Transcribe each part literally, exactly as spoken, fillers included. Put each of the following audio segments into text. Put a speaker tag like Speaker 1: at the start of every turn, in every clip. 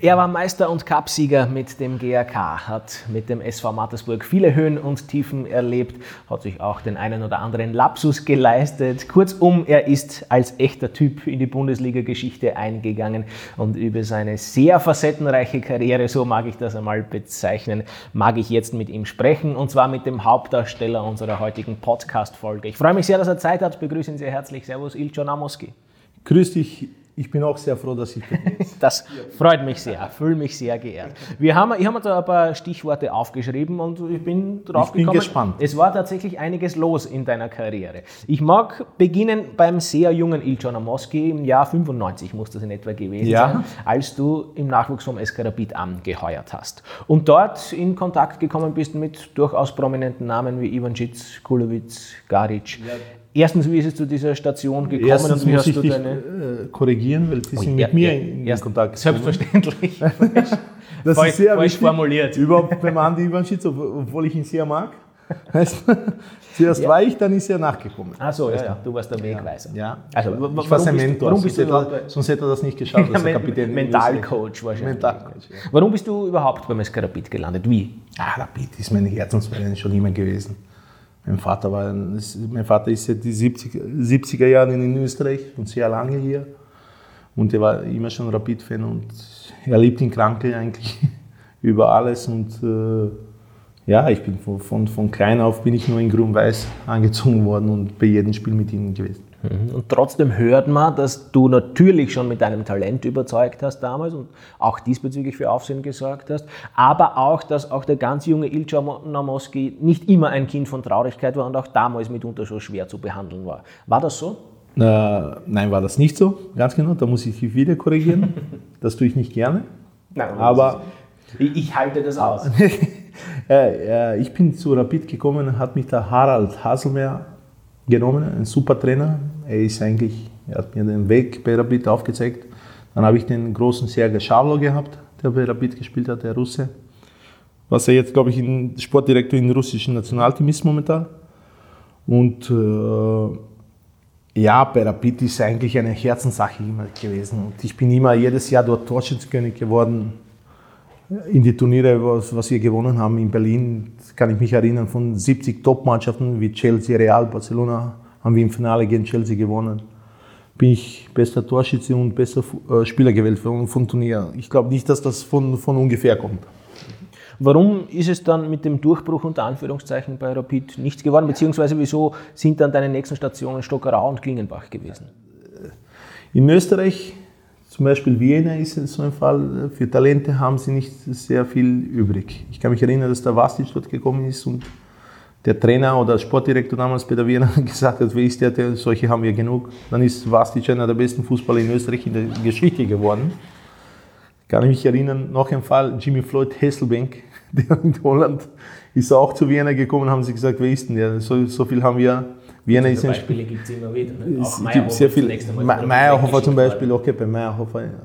Speaker 1: Er war Meister und Cupsieger mit dem G A K, hat mit dem S V Mattersburg viele Höhen und Tiefen erlebt, hat sich auch den einen oder anderen Lapsus geleistet. Kurzum, er ist als echter Typ in die Bundesliga-Geschichte eingegangen und über seine sehr facettenreiche Karriere, so mag ich das einmal bezeichnen, mag ich jetzt mit ihm sprechen, und zwar mit dem Hauptdarsteller unserer heutigen Podcast-Folge. Ich freue mich sehr, dass er Zeit hat, begrüße ihn sehr herzlich. Servus, Ilcho Namoski.
Speaker 2: Grüß dich. Ich bin auch sehr froh, dass ich da bin.
Speaker 1: Das freut mich sehr, fühle mich sehr geehrt. Wir haben, ich habe mir da ein paar Stichworte aufgeschrieben und ich bin drauf
Speaker 2: ich bin
Speaker 1: gekommen.
Speaker 2: gespannt.
Speaker 1: Es war tatsächlich einiges los in deiner Karriere. Ich mag beginnen beim sehr jungen Ilcho Namoski, im Jahr fünfundneunzig muss das in etwa gewesen
Speaker 2: ja.
Speaker 1: sein, als du im Nachwuchs vom S K Rapid angeheuert hast. Und dort in Kontakt gekommen bist mit durchaus prominenten Namen wie Ivancic, Kulowitz, Garic. Ja. Erstens, wie ist es zu dieser Station gekommen?
Speaker 2: Erstens
Speaker 1: und wie
Speaker 2: muss
Speaker 1: hast
Speaker 2: ich
Speaker 1: du
Speaker 2: dich
Speaker 1: deine
Speaker 2: äh, korrigieren, weil die
Speaker 1: oh,
Speaker 2: sind
Speaker 1: ja,
Speaker 2: mit mir
Speaker 1: ja,
Speaker 2: in,
Speaker 1: ja,
Speaker 2: in Kontakt
Speaker 1: selbstverständlich.
Speaker 2: Das
Speaker 1: falsch,
Speaker 2: ist sehr
Speaker 1: falsch
Speaker 2: wichtig,
Speaker 1: formuliert.
Speaker 2: Überhaupt beim Andi Ivancic, obwohl ich ihn sehr mag. Zuerst
Speaker 1: ja.
Speaker 2: war ich, dann ist er nachgekommen.
Speaker 1: Ach so, ja, ja. Du warst der Wegweiser.
Speaker 2: Ja.
Speaker 1: Also,
Speaker 2: ich war sein Mentor,
Speaker 1: warum bist
Speaker 2: sonst,
Speaker 1: du
Speaker 2: hätte er, sonst hätte er das nicht geschafft.
Speaker 1: Ja, Men- Mentalcoach wahrscheinlich.
Speaker 2: Mentalcoach, ja.
Speaker 1: Warum bist du überhaupt beim S K Rapid gelandet? Wie?
Speaker 2: Ah, Rapid ist mein Herzensverein schon immer gewesen. Mein Vater, war, mein Vater ist seit die siebziger Jahren in Österreich und sehr lange hier. Und er war immer schon Rapid-Fan und er liebt den Krankel eigentlich über alles. Und äh, ja, ich bin von, von, von klein auf bin ich nur in Grün-Weiß angezogen worden und bei jedem Spiel mit ihm gewesen.
Speaker 1: Und trotzdem hört man, dass du natürlich schon mit deinem Talent überzeugt hast damals und auch diesbezüglich für Aufsehen gesorgt hast, aber auch, dass auch der ganz junge Ilcho Namoski nicht immer ein Kind von Traurigkeit war und auch damals mitunter schon schwer zu behandeln war. War das so?
Speaker 2: Äh, nein, war das nicht so, ganz genau, da muss ich dich wieder korrigieren. Das tue ich nicht gerne.
Speaker 1: Nein,
Speaker 2: aber
Speaker 1: ich, ich halte das aus.
Speaker 2: äh, äh, ich bin zu Rapid gekommen, hat mich der Harald Haselmeyer genommen, ein super Trainer. Er ist eigentlich, er hat mir den Weg bei Rapid aufgezeigt. Dann habe ich den großen Sergej Schawlo gehabt, der bei Rapid gespielt hat, der Russe. Was er jetzt, glaube ich, in, Sportdirektor im russischen Nationalteam ist momentan. Und äh, ja, bei Rapid ist eigentlich eine Herzenssache immer gewesen. Und ich bin immer jedes Jahr dort Torschützenkönig geworden. In die Turniere, was, was wir gewonnen haben in Berlin, kann ich mich erinnern, von siebzig Top-Mannschaften wie Chelsea, Real, Barcelona, haben wir im Finale gegen Chelsea gewonnen. Bin ich bester Torschütze und bester äh, Spieler gewählt von, von Turnier. Ich glaube nicht, dass das von, von ungefähr kommt.
Speaker 1: Warum ist es dann mit dem Durchbruch unter Anführungszeichen bei Rapid nichts geworden? Beziehungsweise wieso sind dann deine nächsten Stationen Stockerau und Klingenbach gewesen?
Speaker 2: In Österreich, zum Beispiel Vienna ist so ein Fall, für Talente haben sie nicht sehr viel übrig. Ich kann mich erinnern, dass der Vastic dort gekommen ist und der Trainer oder Sportdirektor damals bei der Vienna gesagt hat, wer ist der, der, solche haben wir genug. Dann ist Vastic einer der besten Fußballer in Österreich in der Geschichte geworden. Kann ich mich erinnern, noch ein Fall, Jimmy Floyd Hasselbank, der in Holland ist auch zu Vienna gekommen, haben sie gesagt, wer ist denn der, so, so viel haben wir. Vienna ist ein
Speaker 1: Beispiele gibt es immer wieder. Ne?
Speaker 2: Auch es gibt sehr viel. Meyerhofer zum Beispiel, okay, bei Meyerhofer ja.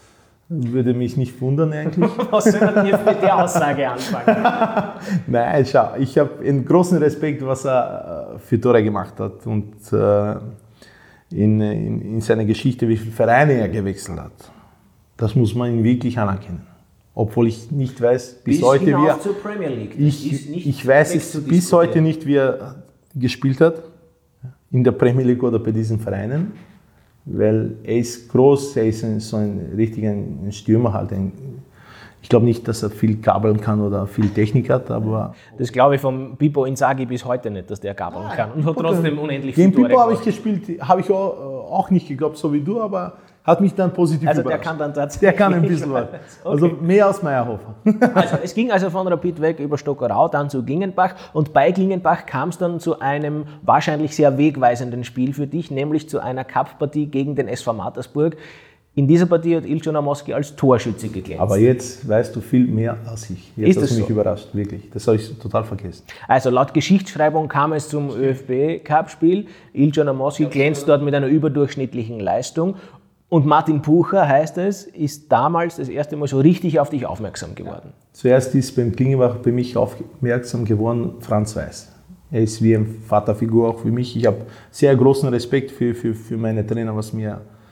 Speaker 2: Würde mich nicht wundern eigentlich.
Speaker 1: Was soll man jetzt mit der Aussage anfangen?
Speaker 2: Nein, schau, ich habe einen großen Respekt, was er für Tore gemacht hat und äh, in, in, in seiner Geschichte, wie viele Vereine er gewechselt hat. Das muss man ihm wirklich anerkennen. Obwohl ich nicht weiß, bis, bis heute, wie er.
Speaker 1: Zur Premier League.
Speaker 2: Ich, ich weiß es bis heute nicht, wie er gespielt hat. In der Premier League oder bei diesen Vereinen, weil er ist groß, er ist ein, so ein richtiger Stürmer halt. Ein, ich glaube nicht, dass er viel gabeln kann oder viel Technik hat, aber...
Speaker 1: Das glaube ich vom Pippo Inzaghi bis heute nicht, dass der gabeln kann und hat trotzdem unendlich viel
Speaker 2: Tore gemacht. Den Pippo habe ich gespielt, habe ich auch, auch nicht geglaubt, so wie du, aber hat mich dann positiv
Speaker 1: also
Speaker 2: überrascht.
Speaker 1: Der kann dann tatsächlich...
Speaker 2: Der kann ein bisschen was. Okay. Also mehr als Meyerhofer.
Speaker 1: Also es ging also von Rapid weg über Stockerau, dann zu Klingenbach und bei Klingenbach kam es dann zu einem wahrscheinlich sehr wegweisenden Spiel für dich, nämlich zu einer Cup-Partie gegen den S V Mattersburg. In dieser Partie hat Ilcho Namoski als Torschütze geglänzt.
Speaker 2: Aber jetzt weißt du viel mehr als ich. Jetzt hast du mich so überrascht, wirklich. Das habe ich total vergessen.
Speaker 1: Also laut Geschichtsschreibung kam es zum ÖFB-Cup-Spiel. Ilcho Namoski glänzt dort mit einer überdurchschnittlichen Leistung. Und Martin Pucher, heißt es, ist damals das erste Mal so richtig auf dich aufmerksam geworden.
Speaker 2: Zuerst ist beim Klingenbach bei mich aufmerksam geworden Franz Weiß. Er ist wie eine Vaterfigur auch für mich. Ich habe sehr großen Respekt für, für, für meine Trainer, was mir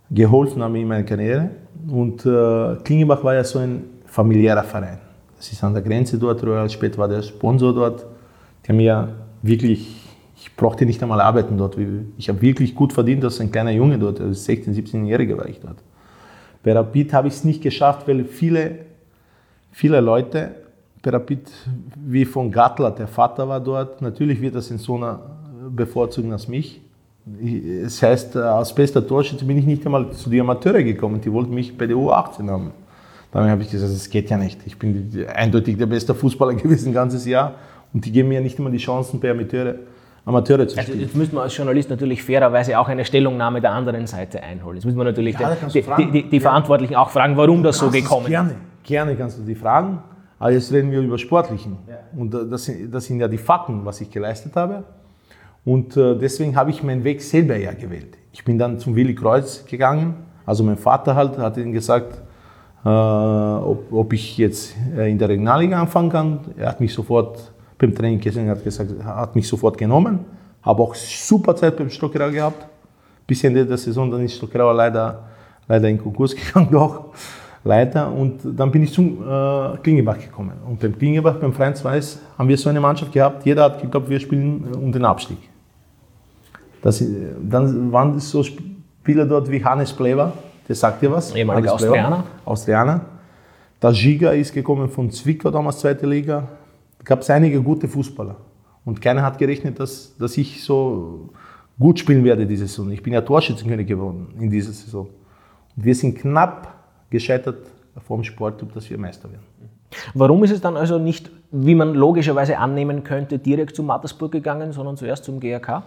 Speaker 2: geholfen haben in meiner Karriere. Und äh, Klingenbach war ja so ein familiärer Verein. Das ist an der Grenze dort, Royal später war der Sponsor dort. Die haben ja wirklich, ich brauchte nicht einmal arbeiten dort. Ich habe wirklich gut verdient als ein kleiner Junge dort, als sechzehn-, siebzehnjähriger war ich dort. Bei Rapid habe ich es nicht geschafft, weil viele, viele Leute, bei Rapid, wie von Gattler, der Vater war dort, natürlich wird das in so einer bevorzugen als mich. Das heißt, als bester Torschütze bin ich nicht einmal zu den Amateuren gekommen, die wollten mich bei der U achtzehn haben. Dann habe ich gesagt, das geht ja nicht. Ich bin eindeutig der beste Fußballer gewesen ein ganzes Jahr und die geben mir nicht immer die Chancen, bei Amateure, Amateure zu spielen.
Speaker 1: Also jetzt müssen wir als Journalist natürlich fairerweise auch eine Stellungnahme der anderen Seite einholen. Jetzt müssen wir natürlich ja, den, die, die, die ja. Verantwortlichen auch fragen, warum das so gekommen ist.
Speaker 2: Gerne, gerne kannst du die fragen, aber jetzt reden wir über Sportlichen. Ja. Und das, das sind ja die Fakten, was ich geleistet habe. Und deswegen habe ich meinen Weg selber ja gewählt. Ich bin dann zum Willi Kreuz gegangen. Also mein Vater halt hat ihm gesagt, äh, ob, ob ich jetzt in der Regionalliga anfangen kann. Er hat mich sofort beim Training gesehen, hat gesagt, hat mich sofort genommen. Habe auch super Zeit beim Stockerau gehabt. Bis Ende der Saison, dann ist Stockerau leider, leider in Konkurs gegangen doch. Leider. Und dann bin ich zum äh, Klingenbach gekommen. Und beim Klingenbach, beim Verein Weiß, haben wir so eine Mannschaft gehabt. Jeder hat geglaubt, wir spielen um den Abstieg. Das, dann waren so Spieler dort wie Hannes Plewa, der sagt dir was.
Speaker 1: Ehemaliger Austrianer.
Speaker 2: Austrianer. Der Giga ist gekommen von Zwickau, damals zweite Liga. Da gab es einige gute Fußballer. Und keiner hat gerechnet, dass, dass ich so gut spielen werde diese Saison. Ich bin ja Torschützenkönig geworden in dieser Saison. Und wir sind knapp gescheitert vom Sportclub, dass wir Meister werden.
Speaker 1: Warum ist es dann also nicht, wie man logischerweise annehmen könnte, direkt zu Mattersburg gegangen, sondern zuerst zum G A K?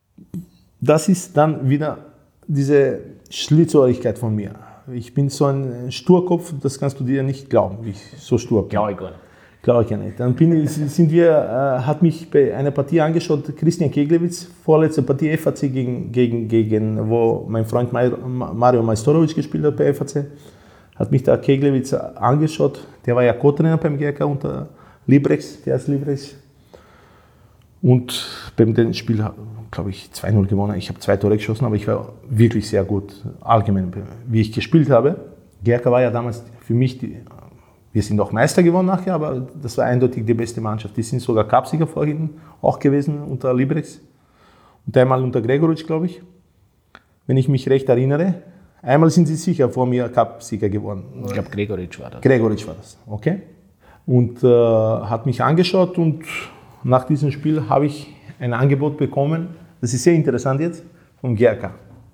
Speaker 2: Das ist dann wieder diese Schlitzohrigkeit von mir. Ich bin so ein Sturkopf, das kannst du dir nicht glauben, wie ich so stur bin.
Speaker 1: Glaube ich gar nicht.
Speaker 2: Glaube ich ja nicht. Dann bin ich, sind wir, äh, hat mich bei einer Partie angeschaut, Christian Keglewitz, vorletzte Partie F A C gegen, gegen, gegen wo mein Freund Mario Majstorovic gespielt hat bei F A C, hat mich da Keglewitz angeschaut. Der war ja Co-Trainer beim G A K unter Librex, der ist Librex. Und beim dem Spiel, glaube ich, zwei null gewonnen. Ich habe zwei Tore geschossen, aber ich war wirklich sehr gut, allgemein, wie ich gespielt habe. G A K war ja damals für mich, die, wir sind auch Meister geworden nachher, aber das war eindeutig die beste Mannschaft. Die sind sogar Cupsieger vorhin auch gewesen unter Librex und einmal unter Gregoritsch, glaube ich, wenn ich mich recht erinnere. Einmal sind sie sicher vor mir Cupsieger geworden.
Speaker 1: Ich glaube, Gregoritsch war das.
Speaker 2: Gregoritsch war das, okay. Und äh, hat mich angeschaut und nach diesem Spiel habe ich ein Angebot bekommen, das ist sehr interessant jetzt, vom G A K.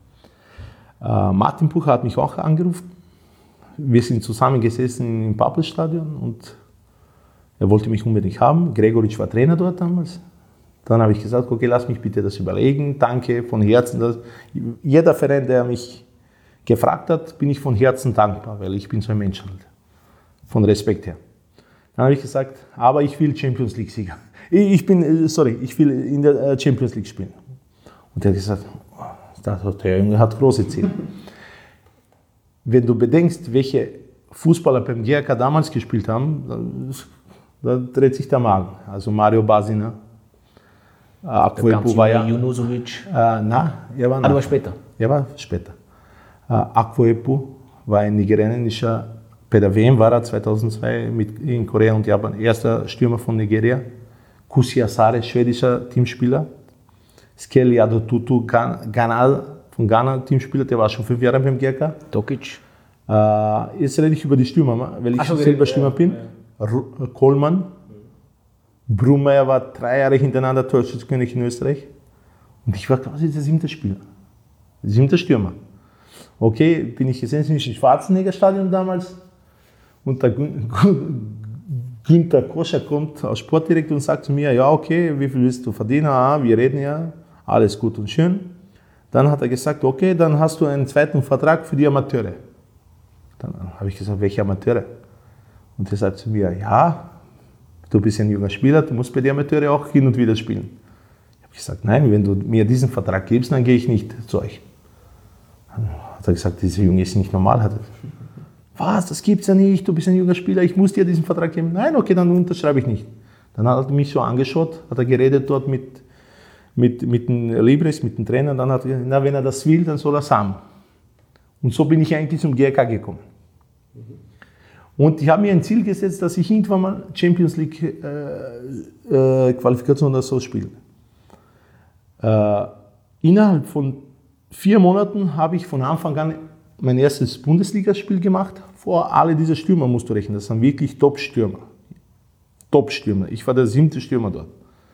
Speaker 2: Äh, Martin Pucher hat mich auch angerufen. Wir sind zusammengesessen im Pappelstadion und er wollte mich unbedingt haben. Gregoritsch war Trainer dort damals. Dann habe ich gesagt, okay, lass mich bitte das überlegen. Danke von Herzen. Das, jeder Verein, der mich gefragt hat, bin ich von Herzen dankbar, weil ich bin so ein Mensch halt. Von Respekt her. Dann habe ich gesagt, aber ich will Champions League-Sieger. Ich bin, sorry, ich will in der Champions League spielen. Und er hat gesagt, oh, der Junge hat große Ziele. Wenn du bedenkst, welche Fußballer beim G A K damals gespielt haben, da dreht sich der Magen. Also Mario Basina,
Speaker 1: Akwoepu war ja... Junusovic.
Speaker 2: Äh, na, er war,
Speaker 1: ah, du war später.
Speaker 2: Er war später. Äh, Akwoepu war ein nigerianischer, bei der W M war er zweitausendzwei mit, in Korea und Japan, erster Stürmer von Nigeria. Kusi Asare, schwedischer Teamspieler. Skelly Adotutu, Ghana, von Ghana, Teamspieler, der war schon fünf Jahre beim G A K.
Speaker 1: Tokic.
Speaker 2: Äh, jetzt rede ich über die Stürmer, weil ich
Speaker 1: so,
Speaker 2: selber Stürmer ja, bin. Ja. Kohlmann. Mhm. Brummeyer war drei Jahre hintereinander Torschützenkönig in Österreich. Und ich war quasi der siebte Spieler. Der siebte Stürmer. Okay, bin ich gesehen im Schwarzenegger-Stadion damals. Und der Günther Koscher kommt als Sportdirektor und sagt zu mir, ja okay, wie viel willst du verdienen? Ah, wir reden ja, alles gut und schön. Dann hat er gesagt, okay, dann hast du einen zweiten Vertrag für die Amateure. Dann habe ich gesagt, welche Amateure? Und er sagt zu mir, ja, du bist ein junger Spieler, du musst bei den Amateuren auch hin und wieder spielen. Ich habe gesagt, nein, wenn du mir diesen Vertrag gibst, dann gehe ich nicht zu euch. Dann hat er gesagt, dieser Junge ist nicht normal. Hat er, was, das gibt's ja nicht, du bist ein junger Spieler, ich muss dir diesen Vertrag geben. Nein, okay, dann unterschreibe ich nicht. Dann hat er mich so angeschaut, hat er geredet dort mit, mit, mit dem Libres, mit dem Trainer, dann hat er gesagt, na, wenn er das will, dann soll er es haben. Und so bin ich eigentlich zum G R K gekommen. Mhm. Und ich habe mir ein Ziel gesetzt, dass ich irgendwann mal Champions League äh, äh, Qualifikation oder so spiele. Äh, innerhalb von vier Monaten habe ich von Anfang an mein erstes Bundesligaspiel gemacht. Vor alle diese Stürmer musst du rechnen. Das sind wirklich Top-Stürmer. Top-Stürmer. Ich war der siebte Stürmer dort.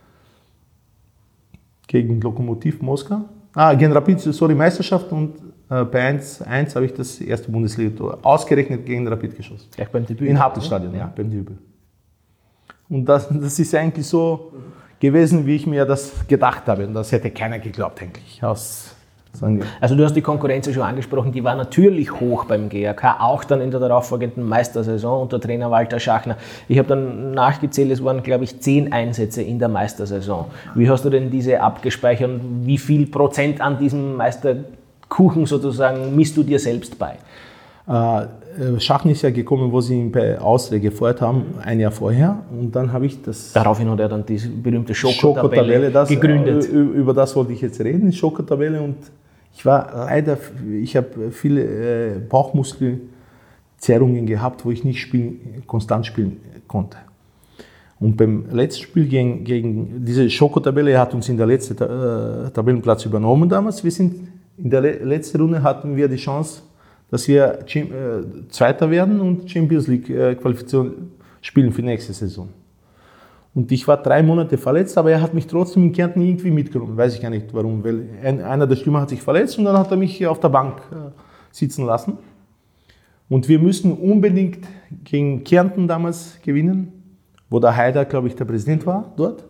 Speaker 2: Gegen Lokomotiv Moskau. Ah, gegen Rapid, sorry, Meisterschaft und äh, bei eins eins habe ich das erste Bundesliga-Tor ausgerechnet gegen Rapid geschossen.
Speaker 1: Gleich beim Debüt?
Speaker 2: In Hauptstadion, ja, ja, beim Debüt. Und das, das ist eigentlich so gewesen, wie ich mir das gedacht habe. Und das hätte keiner geglaubt eigentlich. Aus,
Speaker 1: also du hast die Konkurrenz ja schon angesprochen, die war natürlich hoch beim G R K, auch dann in der darauffolgenden Meistersaison unter Trainer Walter Schachner. Ich habe dann nachgezählt, es waren, glaube ich, zehn Einsätze in der Meistersaison. Wie hast du denn diese abgespeichert und wie viel Prozent an diesem Meisterkuchen sozusagen misst du dir selbst bei?
Speaker 2: Äh, Schachner ist ja gekommen, wo sie ihn bei Austria gefeuert haben, ein Jahr vorher. Und dann habe ich das...
Speaker 1: Daraufhin hat er dann diese berühmte Schokotabelle gegründet.
Speaker 2: Äh, über das wollte ich jetzt reden, die Schokotabelle. Und ich war leider, ich habe viele äh, Bauchmuskelzerrungen gehabt, wo ich nicht spielen, konstant spielen konnte. Und beim letzten Spiel gegen, gegen diese Schokotabelle hat uns in der letzten äh, Tabellenplatz übernommen damals. Wir sind in der le- letzten Runde hatten wir die Chance, dass wir äh, Zweiter werden und Champions League äh, Qualifikation spielen für die nächste Saison. Und ich war drei Monate verletzt, aber er hat mich trotzdem in Kärnten irgendwie mitgenommen. Weiß ich gar nicht warum, weil ein, einer der Stürmer hat sich verletzt und dann hat er mich auf der Bank äh, sitzen lassen. Und wir müssen unbedingt gegen Kärnten damals gewinnen, wo der Haider, glaube ich, der Präsident war dort,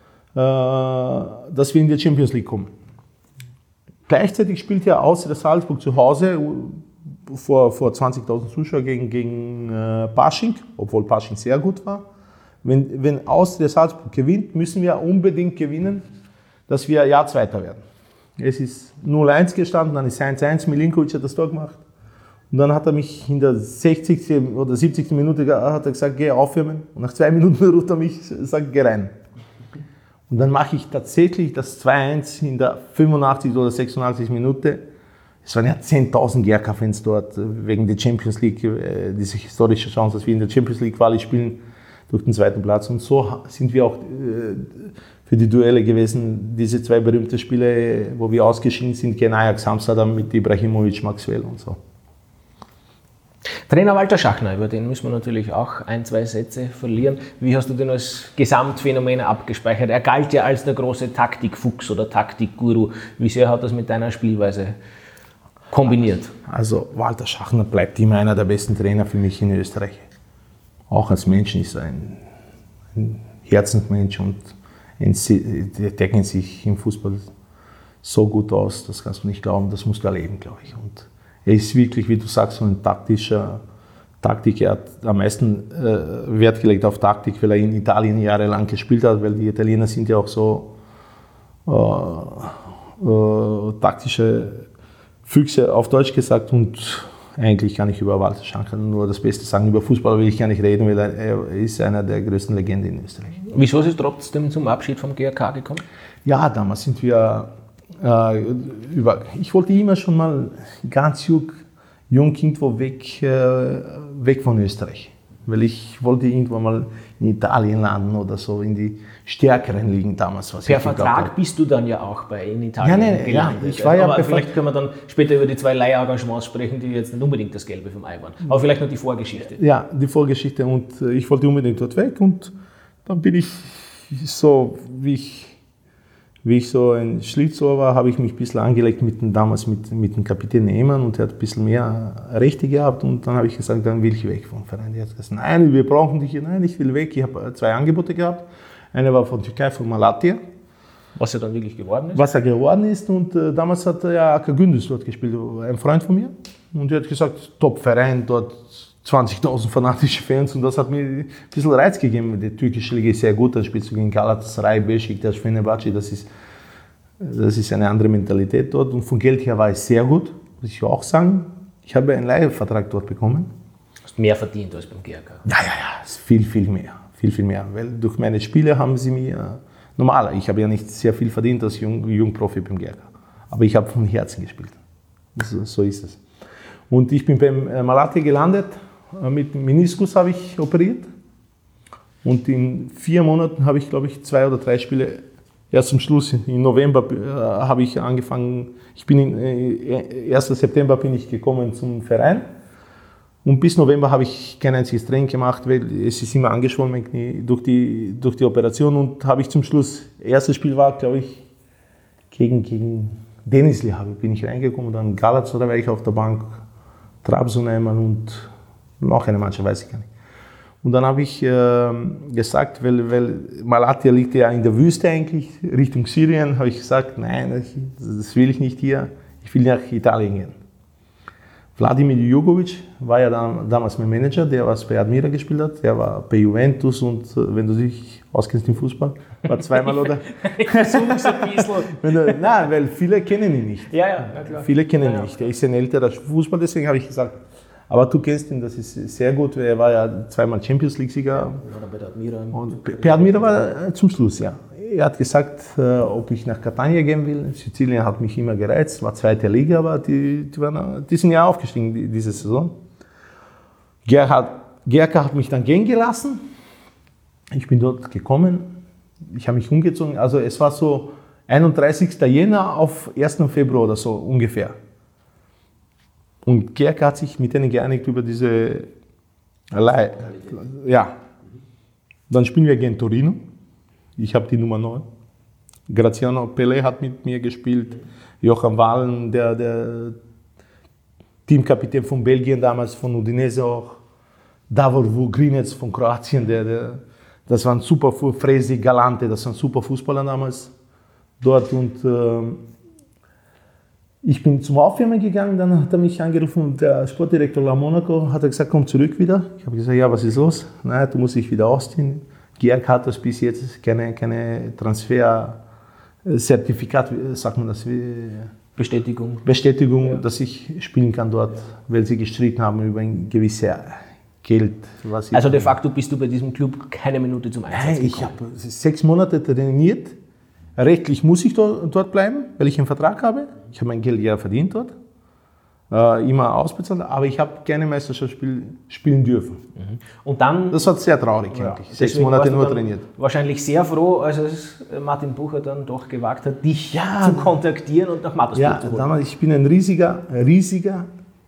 Speaker 2: äh, dass wir in die Champions League kommen. Gleichzeitig spielt ja Austria Salzburg zu Hause vor, vor zwanzigtausend Zuschauern gegen, gegen äh, Pasching, obwohl Pasching sehr gut war. Wenn, wenn Austria Salzburg gewinnt, müssen wir unbedingt gewinnen, dass wir ja Zweiter werden. Es ist null eins gestanden, dann ist eins eins, Milinkovic hat das Tor gemacht. Und dann hat er mich in der sechzigsten oder siebzigsten Minute hat er gesagt, geh aufwärmen. Und nach zwei Minuten ruft er mich und sagt, geh rein. Und dann mache ich tatsächlich das zwei eins in der fünfundachtzigsten oder sechsundachtzigsten Minute. Es waren ja zehntausend G R K-Fans dort wegen der Champions League, diese historische Chance, dass wir in der Champions League Quali spielen durch den zweiten Platz. Und so sind wir auch für die Duelle gewesen, diese zwei berühmten Spiele, wo wir ausgeschieden sind gegen Ajax Amsterdam mit Ibrahimovic, Maxwell und so.
Speaker 1: Trainer Walter Schachner, über den müssen wir natürlich auch ein, zwei Sätze verlieren. Wie hast du den als Gesamtphänomen abgespeichert? Er galt ja als der große Taktikfuchs oder Taktikguru. Wie sehr hat das mit deiner Spielweise kombiniert?
Speaker 2: Also Walter Schachner bleibt immer einer der besten Trainer für mich in Österreich. Auch als Mensch ist er ein, ein Herzensmensch und der kennt sich im Fußball so gut aus, das kannst du nicht glauben, das musst du erleben, glaube ich. Und er ist wirklich, wie du sagst, so ein taktischer Taktik. Er hat am meisten äh, Wert gelegt auf Taktik, weil er in Italien jahrelang gespielt hat, weil die Italiener sind ja auch so äh, äh, taktische Füchse auf Deutsch gesagt und eigentlich kann ich über Walter Schachner nur das Beste sagen. Über Fußball will ich gar nicht reden, weil er ist einer der größten Legenden in Österreich.
Speaker 1: Wieso ist es trotzdem zum Abschied vom G R K gekommen?
Speaker 2: Ja, damals sind wir äh, über. Ich wollte immer schon mal ganz jung, jung irgendwo weg, äh, weg von Österreich. Weil ich wollte irgendwann mal in Italien landen oder so, in die stärkeren Ligen damals. Was
Speaker 1: per Vertrag bist du dann ja auch bei in Italien
Speaker 2: ja, nee,
Speaker 1: gelandet.
Speaker 2: Ja, ich war ja
Speaker 1: aber
Speaker 2: bei
Speaker 1: vielleicht können wir dann später über die zwei Leihengagements sprechen, die jetzt nicht unbedingt das Gelbe vom Ei waren. Aber vielleicht noch die Vorgeschichte.
Speaker 2: Ja, die Vorgeschichte und ich wollte unbedingt dort weg und dann bin ich so, wie ich, wie ich so ein Schlitzohr war, habe ich mich ein bisschen angelegt mit dem, damals mit, mit dem Kapitän Nehmann und er hat ein bisschen mehr Rechte gehabt und dann habe ich gesagt, dann will ich weg vom Verein. Er hat gesagt, nein, wir brauchen dich hier, nein, ich will weg. Ich habe zwei Angebote gehabt. Eine war von Türkei, von Malatya.
Speaker 1: Was er dann wirklich geworden ist?
Speaker 2: Was er geworden ist und äh, damals hat er ja Aka Gündüz dort gespielt, ein Freund von mir. Und er hat gesagt, Top-Verein, dort zwanzigtausend fanatische Fans und das hat mir ein bisschen Reiz gegeben. Die türkische Liga ist sehr gut, da spielst du gegen Galatasaray, Beşiktaş, Fenerbahçe, das ist, das ist eine andere Mentalität dort. Und von Geld her war es sehr gut, muss ich auch sagen. Ich habe einen Leihvertrag dort bekommen.
Speaker 1: Du hast mehr verdient als beim G R K?
Speaker 2: Ja, ja, ja, viel, viel mehr. Viel, viel mehr, weil durch meine Spiele haben sie mir, normal, ich habe ja nicht sehr viel verdient als Jung, Jungprofi beim G R K, aber ich habe von Herzen gespielt. So, so ist es. Und ich bin beim Malatya gelandet, mit Meniskus habe ich operiert. Und in vier Monaten habe ich, glaube ich, zwei oder drei Spiele. Erst zum Schluss, im November äh, habe ich angefangen, ich bin in, äh, ersten September bin ich gekommen zum Verein. Und bis November habe ich kein einziges Training gemacht, weil es ist immer angeschwollen durch die, durch die Operation. Und habe ich zum Schluss, erstes Spiel war, glaube ich, gegen, gegen Denizli bin ich reingekommen. Dann Galatasaray war ich auf der Bank, Trabzon einmal und noch eine Mannschaft, weiß ich gar nicht. Und dann habe ich äh, gesagt, weil, weil Malatya liegt ja in der Wüste eigentlich, Richtung Syrien, habe ich gesagt, nein, das will ich nicht hier, ich will nach Italien gehen. Wladimir Jugovic war ja dann, damals mein Manager, der was bei Admira gespielt hat, der war bei Juventus und äh, wenn du dich auskennst im Fußball, war zweimal oder...
Speaker 1: Ich versuche so ein bisschen.
Speaker 2: Wenn du, nein, weil viele kennen ihn nicht.
Speaker 1: Ja, ja, na klar.
Speaker 2: Viele kennen ihn
Speaker 1: ja, ja.
Speaker 2: nicht, er ist ein älterer Fußballer, deswegen habe ich gesagt, aber du kennst ihn, das ist sehr gut, er war ja zweimal Champions League-Sieger.
Speaker 1: Ja, war bei der Admira.
Speaker 2: Und bei Admira war er zum Schluss, ja. Er hat gesagt, äh, ob ich nach Catania gehen will. Sizilien hat mich immer gereizt, war zweite Liga, aber die, die, waren, die sind ja aufgestiegen die, diese Saison. Gerhard, Gerka hat mich dann gehen gelassen. Ich bin dort gekommen, ich habe mich umgezogen. Also es war so einunddreißigsten Jänner auf ersten Februar oder so ungefähr. Und Gerka hat sich mit denen geeinigt über diese Leih. Ja. Dann spielen wir gegen Torino. Ich habe die Nummer neun. Graziano Pelé hat mit mir gespielt. Joachim Wallen, der, der Teamkapitän von Belgien damals, von Udinese auch. Davor Vugrinec von Kroatien, der, der, das waren super, Fresi, Galante, das waren super Fußballer damals dort. Und äh, ich bin zum Aufwärmen gegangen, dann hat er mich angerufen und der Sportdirektor La Monaco hat gesagt, komm zurück wieder. Ich habe gesagt, ja, was ist los? Nein, du musst dich wieder ausziehen. Gerk hat das bis jetzt keine, keine Transferzertifikat, sagt man das?
Speaker 1: Bestätigung.
Speaker 2: Bestätigung,
Speaker 1: ja.
Speaker 2: dass ich spielen kann dort, ja. Weil sie gestritten haben über ein gewisses Geld. Was
Speaker 1: also de facto bist du bei diesem Club keine Minute zum Einsatz gekommen?
Speaker 2: Ich habe sechs Monate trainiert. Rechtlich muss ich dort, dort bleiben, weil ich einen Vertrag habe. Ich habe mein Geld ja verdient dort. Äh, immer ausbezahlt, aber ich habe keine Meisterschaft spiel, spielen dürfen.
Speaker 1: Mhm. Und dann,
Speaker 2: das war sehr traurig
Speaker 1: ja,
Speaker 2: eigentlich. Sechs Monate nur trainiert.
Speaker 1: Wahrscheinlich sehr froh, als es Martin Bucher dann doch gewagt hat, dich ja, zu kontaktieren und nach Mattersburg
Speaker 2: ja,
Speaker 1: zu holen.
Speaker 2: Damals, ich bin ein riesiger, riesiger,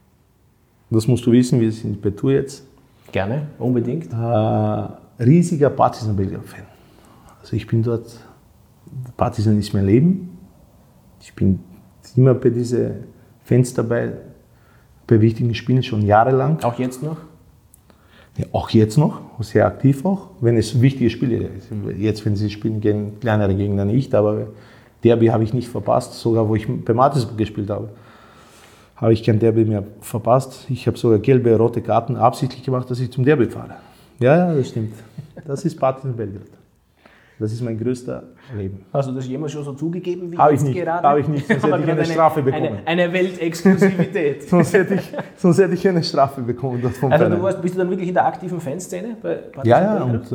Speaker 2: das musst du wissen, wir sind bei Tour jetzt.
Speaker 1: Gerne, unbedingt.
Speaker 2: Äh, riesiger Partizan Belgrad-Fan. Also ich bin dort, Partizan ist mein Leben. Ich bin immer bei diesen Fans dabei, bei wichtigen Spielen schon jahrelang.
Speaker 1: Auch jetzt noch?
Speaker 2: Ja, auch jetzt noch, sehr aktiv auch, wenn es wichtige Spiele sind. Jetzt, wenn sie spielen gegen kleinere Gegner nicht, aber Derby habe ich nicht verpasst, sogar wo ich bei Mattersburg gespielt habe, habe ich kein Derby mehr verpasst. Ich habe sogar gelbe, rote Karten absichtlich gemacht, dass ich zum Derby fahre. Ja, ja, das stimmt. Das ist Partizan Belgrad. Das ist mein größter Leben.
Speaker 1: Hast du das jemals schon so zugegeben wie
Speaker 2: hab
Speaker 1: jetzt
Speaker 2: ich nicht,
Speaker 1: gerade?
Speaker 2: Habe ich nicht, sonst hätte ich eine Strafe bekommen.
Speaker 1: Eine, eine Weltexklusivität.
Speaker 2: sonst, hätte ich, sonst hätte ich eine Strafe bekommen. Vom
Speaker 1: also du warst, bist du dann wirklich in der aktiven Fanszene? Bei
Speaker 2: ja, ja, und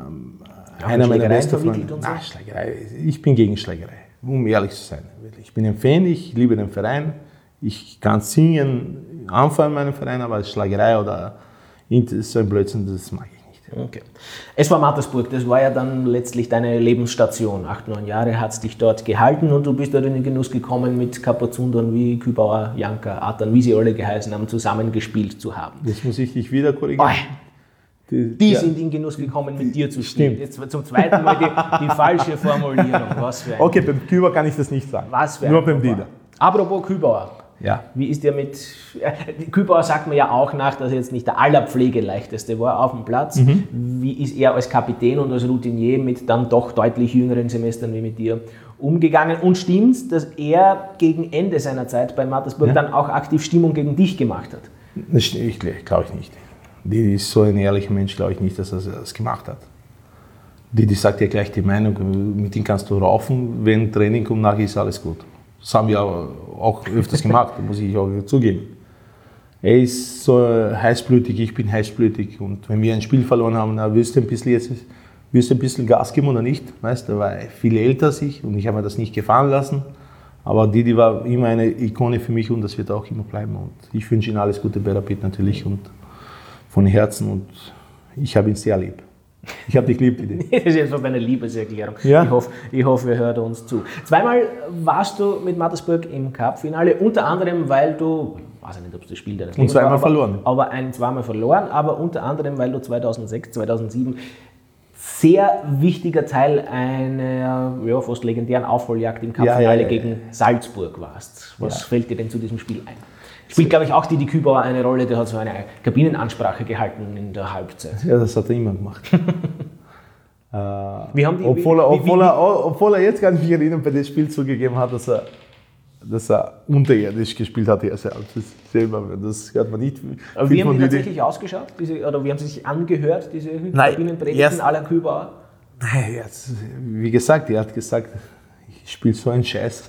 Speaker 2: äh, einer meiner besten Freunde.
Speaker 1: So?
Speaker 2: Nein, Schlägerei. Ich bin gegen Schlägerei, um ehrlich zu sein. Ich bin ein Fan, ich liebe den Verein. Ich kann singen, anfangen meinen Verein, aber Schlägerei oder so ein Blödsinn, das mag ich.
Speaker 1: Okay. Es war Mattersburg, das war ja dann letztlich deine Lebensstation. Acht, neun Jahre hat es dich dort gehalten und du bist dort in den Genuss gekommen, mit Kapazundern wie Kübauer, Janka, Atan, wie sie alle geheißen haben, zusammengespielt zu haben.
Speaker 2: Jetzt muss ich dich wieder korrigieren.
Speaker 1: Oh, die die ja. sind in Genuss gekommen, mit dir zu spielen. Jetzt zum zweiten Mal die, die falsche Formulierung. Was für ein
Speaker 2: okay, beim Kübauer kann ich das nicht sagen.
Speaker 1: Was für ein
Speaker 2: Nur beim Dieter.
Speaker 1: Apropos Kübauer.
Speaker 2: Ja.
Speaker 1: Wie ist der mit. Kübauer sagt man ja auch nach, dass er jetzt nicht der allerpflegeleichteste war auf dem Platz. Mhm. Wie ist er als Kapitän und als Routinier mit dann doch deutlich jüngeren Semestern wie mit dir umgegangen? Und stimmt, dass er gegen Ende seiner Zeit bei Mattersburg ja. dann auch aktiv Stimmung gegen dich gemacht hat?
Speaker 2: Das ich, glaube ich nicht. Die ist so ein ehrlicher Mensch, glaube ich nicht, dass er das gemacht hat. Die, die sagt ja gleich die Meinung, mit ihm kannst du raufen, wenn Training kommt, nachher ist alles gut. Das haben wir auch öfters gemacht, muss ich auch zugeben. Er ist so heißblütig, ich bin heißblütig. Und wenn wir ein Spiel verloren haben, dann willst du ein bisschen, jetzt, willst du ein bisschen Gas geben oder nicht? Weißt, er war viel älter als ich und ich habe mir das nicht gefallen lassen. Aber Didi war immer eine Ikone für mich und das wird auch immer bleiben. Und ich wünsche ihm alles Gute bei Rapid natürlich und von Herzen und ich habe ihn sehr lieb. Ich habe dich lieb, Didi.
Speaker 1: Das ist jetzt eine Liebeserklärung.
Speaker 2: Ja.
Speaker 1: Ich hoffe, ich hoffe, er hört uns zu. Zweimal warst du mit Mattersburg im Cup-Finale, unter anderem, weil du, ich weiß nicht, ob es das Spiel deines Lebens
Speaker 2: Und zweimal
Speaker 1: war, aber,
Speaker 2: verloren.
Speaker 1: aber ein zweimal verloren, aber unter anderem, weil du zweitausendsechs, zweitausendsieben sehr wichtiger Teil einer ja, fast legendären Aufholjagd im Cup-Finale
Speaker 2: ja, ja, ja,
Speaker 1: gegen
Speaker 2: ja.
Speaker 1: Salzburg warst. Was
Speaker 2: Ja.
Speaker 1: fällt dir denn zu diesem Spiel ein? Spielt, glaube ich, auch Didi Kübauer eine Rolle, der hat so eine Kabinenansprache gehalten in der Halbzeit.
Speaker 2: Ja, das hat er immer gemacht. äh,
Speaker 1: Wie haben die,
Speaker 2: obwohl, er,
Speaker 1: wie, wie,
Speaker 2: obwohl, er, obwohl er jetzt gar nicht mich erinnern, bei dem Spiel zugegeben hat, dass er, dass er unterirdisch gespielt hat. Das, selber, das hört man nicht.
Speaker 1: Aber
Speaker 2: viel
Speaker 1: wie haben
Speaker 2: von
Speaker 1: die
Speaker 2: Didi.
Speaker 1: tatsächlich ausgeschaut? Diese, oder wie haben sie sich angehört, diese
Speaker 2: Nein,
Speaker 1: Kabinenpredigten
Speaker 2: erst-
Speaker 1: à la Kübauer?
Speaker 2: Nein, jetzt, wie gesagt, er hat gesagt, ich spiele so einen Scheiß.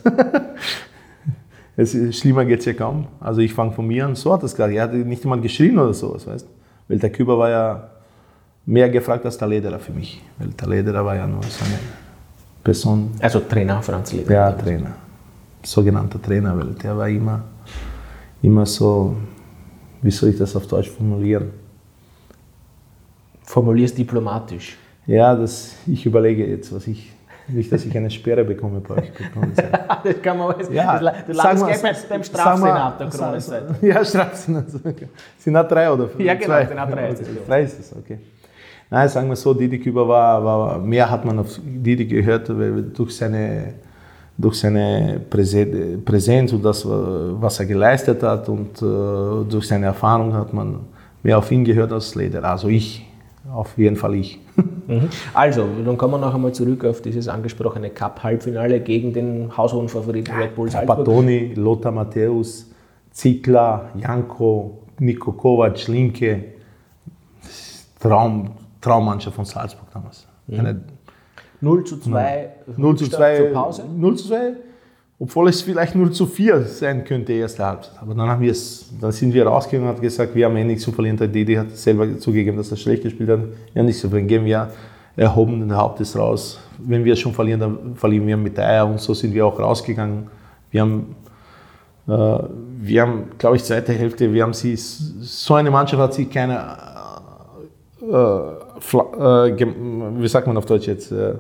Speaker 2: Es ist, schlimmer geht es ja kaum. Also ich fange von mir an, so hat das gesagt. Er hat nicht einmal geschrien oder sowas, weißt du? Weil der Küber war ja mehr gefragt als der Lederer für mich. Weil der Lederer war ja nur so eine Person.
Speaker 1: Also Trainer Franz Lederer.
Speaker 2: Ja, Trainer. Sogenannter Trainer, weil der war immer, immer so, wie soll ich das auf Deutsch formulieren?
Speaker 1: Formulier's diplomatisch.
Speaker 2: Ja, das, ich überlege jetzt, was ich, nicht, dass ich eine Sperre bekomme bei euch.
Speaker 1: Das kann man alles.
Speaker 2: Ja,
Speaker 1: du
Speaker 2: sag
Speaker 1: landest
Speaker 2: mal,
Speaker 1: gleich beim,
Speaker 2: sag
Speaker 1: beim
Speaker 2: mal,
Speaker 1: Strafsenat der
Speaker 2: sag-
Speaker 1: Kronenzeit.
Speaker 2: Ja, Strafsenat. Senat drei oder
Speaker 1: Ja, genau,
Speaker 2: zwei?
Speaker 1: Senat drei ist es, ja.
Speaker 2: drei ist es, okay. Nein, sagen wir so, Didi Küber war, war, mehr hat man auf Didi gehört, weil durch seine, durch seine Präse- Präsenz und das, was er geleistet hat und äh, durch seine Erfahrung hat man mehr auf ihn gehört als Lederer. Also ich, auf jeden Fall ich.
Speaker 1: Mhm. Also, dann kommen wir noch einmal zurück auf dieses angesprochene Cup-Halbfinale gegen den haushohen Favoriten Red Bull Salzburg.
Speaker 2: Patoni, Lothar Matthäus, Zickler, Janko, Niko Kovac, Linke. Traum, Traummannschaft von Salzburg damals. Eine
Speaker 1: null zu zwei,
Speaker 2: null zu
Speaker 1: Rückstand
Speaker 2: zwei,
Speaker 1: zur Pause.
Speaker 2: null zu zwei, obwohl es vielleicht null zu vier sein könnte, erste Halbzeit. Aber dann, haben wir es, dann sind wir rausgegangen und haben gesagt, wir haben eh nichts zu verlieren. Der Didi hat selber zugegeben, dass er schlecht gespielt hat. Wir haben nichts zu verlieren. Gehen wir erhobenen Hauptes raus. Wenn wir schon verlieren, dann verlieren wir mit Eier. Und so sind wir auch rausgegangen. Wir haben, äh, wir haben, glaube ich, zweite Hälfte, wir haben sie, so eine Mannschaft hat sie keine, äh, fla, äh, gem- wie sagt man auf Deutsch jetzt, äh,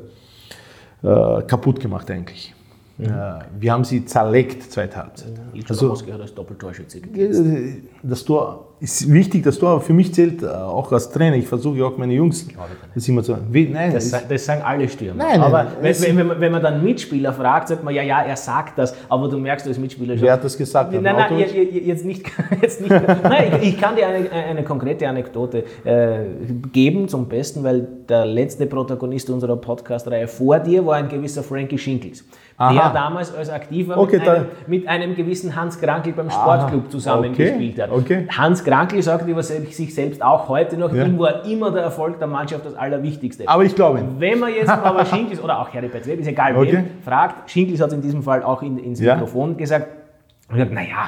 Speaker 2: äh, kaputt gemacht eigentlich. Mhm. Äh, wir haben sie zerlegt, zweite Halbzeit.
Speaker 1: Ilja
Speaker 2: Also,
Speaker 1: Moskau hat als Doppeltorschütze gegeben.
Speaker 2: das Tor ist wichtig, das Tor, aber für mich zählt auch als Trainer, ich versuche auch meine Jungs, das immer zu wie, nein,
Speaker 1: Das,
Speaker 2: es-
Speaker 1: sa- das sagen alle Stürmer.
Speaker 2: Nein, nein,
Speaker 1: aber
Speaker 2: nein,
Speaker 1: wenn,
Speaker 2: es-
Speaker 1: wenn, wenn, man, wenn man dann Mitspieler fragt, sagt man, ja, ja, er sagt das, aber du merkst als Mitspieler schon.
Speaker 2: wer hat das gesagt?
Speaker 1: Nein,
Speaker 2: Ein
Speaker 1: nein,
Speaker 2: Auto?
Speaker 1: je- je- jetzt nicht. Jetzt nicht nein, ich, ich kann dir eine, eine konkrete Anekdote äh, geben zum Besten, weil der letzte Protagonist unserer Podcast-Reihe vor dir war ein gewisser Frankie Schinkels,
Speaker 2: Aha.
Speaker 1: der damals als Aktiver
Speaker 2: Okay,
Speaker 1: mit,
Speaker 2: da-
Speaker 1: einem, mit einem gewissen Hans Krankel beim Sportclub zusammengespielt hat.
Speaker 2: okay.
Speaker 1: Hans Krankel sagt über se- sich selbst auch heute noch,
Speaker 2: Ja.
Speaker 1: ihm war immer der Erfolg der Mannschaft das Allerwichtigste.
Speaker 2: Aber ich glaube ihn.
Speaker 1: Wenn man jetzt aber Schinkels oder auch Heribert Web, ist egal,
Speaker 2: Okay.
Speaker 1: wem fragt, Schinkels hat es in diesem Fall auch in, ins
Speaker 2: Ja.
Speaker 1: Mikrofon gesagt, und gesagt, naja,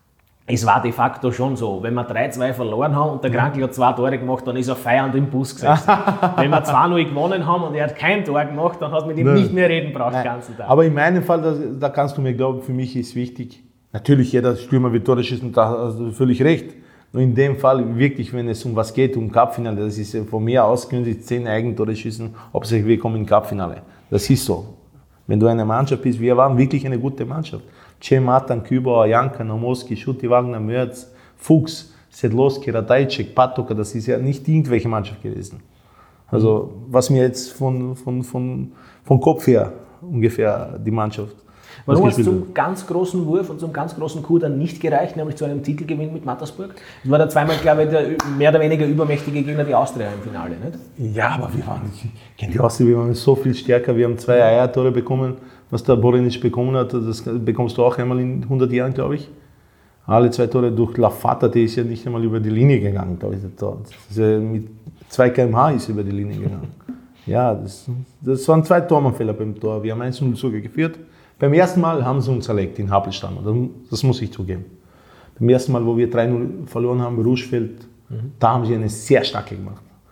Speaker 1: es war de facto schon so, wenn wir drei zwei verloren haben und der Krankel hat zwei Tore gemacht, dann ist er feiernd im Bus gesessen. Wenn wir zwei null gewonnen haben und er hat kein Tor gemacht, dann hast du mit ihm
Speaker 2: Nein.
Speaker 1: nicht mehr reden braucht den
Speaker 2: Nein.
Speaker 1: ganzen Tag.
Speaker 2: Aber in meinem Fall, da, da kannst du mir glauben, für mich ist wichtig, natürlich jeder Stürmer wird Tore schießen, da hast du völlig recht. Nur in dem Fall wirklich, wenn es um was geht, um Cupfinale, das ist von mir aus, können sie zehn Eigentore schießen, hauptsächlich wir kommen in Cupfinale. Das ist so. Wenn du eine Mannschaft bist, wir waren wirklich eine gute Mannschaft. Cem Matan, Kübauer, Janka, Nomoski, Schutti, Wagner, Mörz, Fuchs, Sedlowski, Radajcek, Patoka, das ist ja nicht irgendwelche Mannschaft gewesen. Also was mir jetzt von, von, von, von Kopf her ungefähr die Mannschaft.
Speaker 1: Warum hat es
Speaker 2: gespielt
Speaker 1: zum ganz großen Wurf und zum ganz großen Coup dann nicht gereicht, nämlich zu einem Titelgewinn mit Mattersburg? Das war da zweimal, glaube ich, der mehr oder weniger übermächtige Gegner, die Austria im Finale, nicht?
Speaker 2: Ja, aber wir waren, ich kenne die Austria, wir waren so viel stärker. Wir haben zwei Eiertore bekommen, was der Borinic bekommen hat. Das bekommst du auch einmal in hundert Jahren, glaube ich. Alle zwei Tore durch Lafata, der ist ja nicht einmal über die Linie gegangen, glaube ich. Das ist ja mit zwei Kilometer pro Stunde ist über die Linie gegangen. Ja, das, das waren zwei Tormannfehler beim Tor. Wir haben eins null sogar geführt. Beim ersten Mal haben sie uns zerlegt in Hapelstamm, das muss ich zugeben. Beim ersten Mal, wo wir drei null verloren haben, Ruschfeld, mhm. da haben sie eine sehr starke gemacht.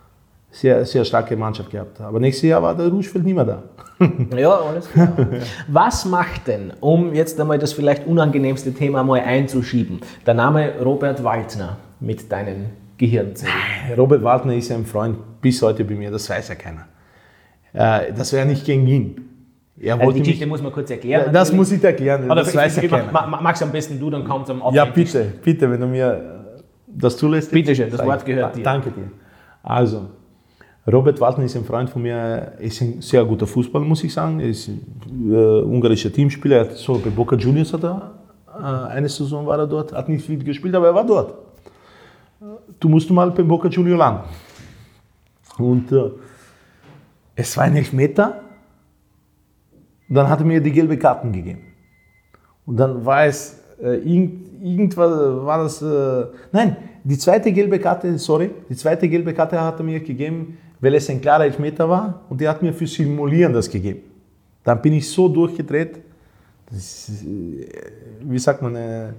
Speaker 2: sehr, sehr starke Mannschaft gehabt. Aber nächstes Jahr war der Ruschfeld nicht mehr da.
Speaker 1: Ja, alles klar. Was macht denn, um jetzt einmal das vielleicht unangenehmste Thema mal einzuschieben, der Name Robert Waltner mit deinen Gehirnzellen?
Speaker 2: Robert Waltner ist ein Freund bis heute bei mir, das weiß ja keiner. Äh, das wäre nicht gegen ihn. Er
Speaker 1: also
Speaker 2: wollte
Speaker 1: die Geschichte
Speaker 2: mich,
Speaker 1: muss man kurz erklären.
Speaker 2: Ja, das muss ich erklären,
Speaker 1: Oder
Speaker 2: das weiß ja keiner.
Speaker 1: Magst du am besten du, dann kommt es am
Speaker 2: Ja, bitte, bitte, wenn du mir das zulässt.
Speaker 1: Bitte schön, das Wort gehört dir.
Speaker 2: Danke dir. Also, Robert Waltner ist ein Freund von mir, er ist ein sehr guter Fußballer, muss ich sagen. Er ist ein äh, ungarischer Teamspieler, er hat so bei Boca Juniors hat er, äh, eine Saison war er dort, hat nicht viel gespielt, aber er war dort. Du musst mal bei Boca Juniors landen. Und äh, es war ein Elfmeter, und dann hat er mir die gelbe Karten gegeben. Und dann war es, äh, irgend, irgendwas war das, äh, nein, die zweite gelbe Karte, sorry, die zweite gelbe Karte hat er mir gegeben, weil es ein klarer Elfmeter war und er hat mir für Simulieren das gegeben. Dann bin ich so durchgedreht, das ist, wie sagt man, äh,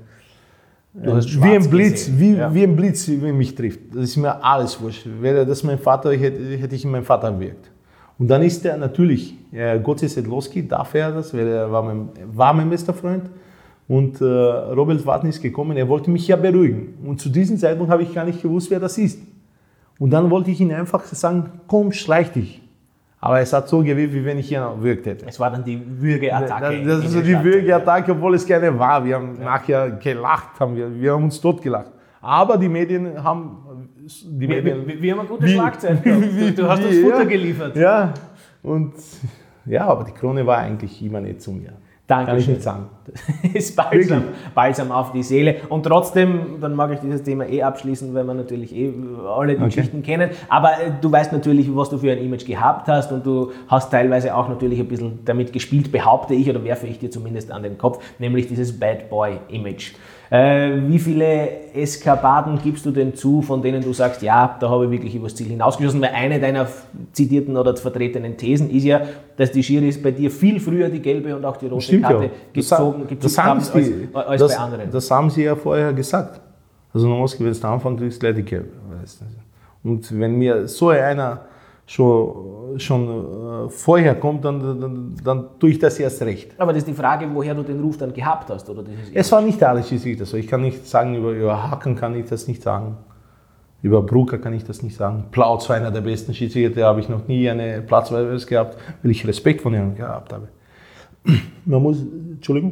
Speaker 2: wie ein Blitz, wie, ja. wie ein Blitz, wie mich trifft. Das ist mir alles wurscht. Wäre das mein Vater, hätte, hätte ich meinen Vater gewirkt. Und dann ist er natürlich, äh, Gotze Sedlowski, darf er das, weil er war mein, war mein bester Freund. Und äh, Robert Waltner ist gekommen, er wollte mich ja beruhigen. Und zu diesem Zeitpunkt habe ich gar nicht gewusst, wer das ist. Und dann wollte ich ihm einfach sagen, komm, schleich dich. Aber es hat so gewirkt, wie wenn ich ihn gewürgt hätte.
Speaker 1: Es war dann die Würgeattacke.
Speaker 2: Das, das ist so die Würgeattacke, obwohl es keine war. Wir haben ja. nachher gelacht, haben wir, wir haben uns totgelacht. Aber die Medien haben... Die
Speaker 1: wir,
Speaker 2: Medien,
Speaker 1: wir, wir haben eine gute Schlagzeit gehabt. Du, du hast uns Futter
Speaker 2: ja,
Speaker 1: geliefert.
Speaker 2: Ja, und, ja, aber die Krone war eigentlich immer nicht zu mir.
Speaker 1: Danke.
Speaker 2: Kann ich nicht sagen.
Speaker 1: Das ist balsam, balsam auf die Seele. Und trotzdem, dann mag ich dieses Thema eh abschließen, weil wir natürlich eh alle die okay. Geschichten kennen. Aber äh, du weißt natürlich, was du für ein Image gehabt hast und du hast teilweise auch natürlich ein bisschen damit gespielt, behaupte ich oder werfe ich dir zumindest an den Kopf, nämlich dieses Bad Boy Image. Äh, wie viele Eskapaden gibst du denn zu, von denen du sagst, ja, da habe ich wirklich übers Ziel hinausgeschossen? Weil eine deiner zitierten oder vertretenen Thesen ist ja, dass die Schiris bei dir viel früher die gelbe und auch die rote
Speaker 2: Stimmt
Speaker 1: Karte
Speaker 2: ja.
Speaker 1: gezogen,
Speaker 2: das,
Speaker 1: gezogen
Speaker 2: das
Speaker 1: haben
Speaker 2: als,
Speaker 1: die, als
Speaker 2: das,
Speaker 1: bei anderen.
Speaker 2: Das haben sie ja vorher gesagt. Also normalerweise, wenn du am kriegst du gleich die gelbe. Und wenn mir so einer schon, schon äh, vorher kommt, dann, dann, dann tue ich das erst recht.
Speaker 1: Aber das ist die Frage, woher du den Ruf dann gehabt hast, oder? Dieses
Speaker 2: es war nicht alles Schiedsrichter so. Ich kann nicht sagen, über, über Hacken kann ich das nicht sagen. Über Brucker kann ich das nicht sagen. Plautz war einer der besten Schiedsrichter, habe ich noch nie eine Platzverweis gehabt, weil ich Respekt von ihm gehabt habe. Man muss, Entschuldigung,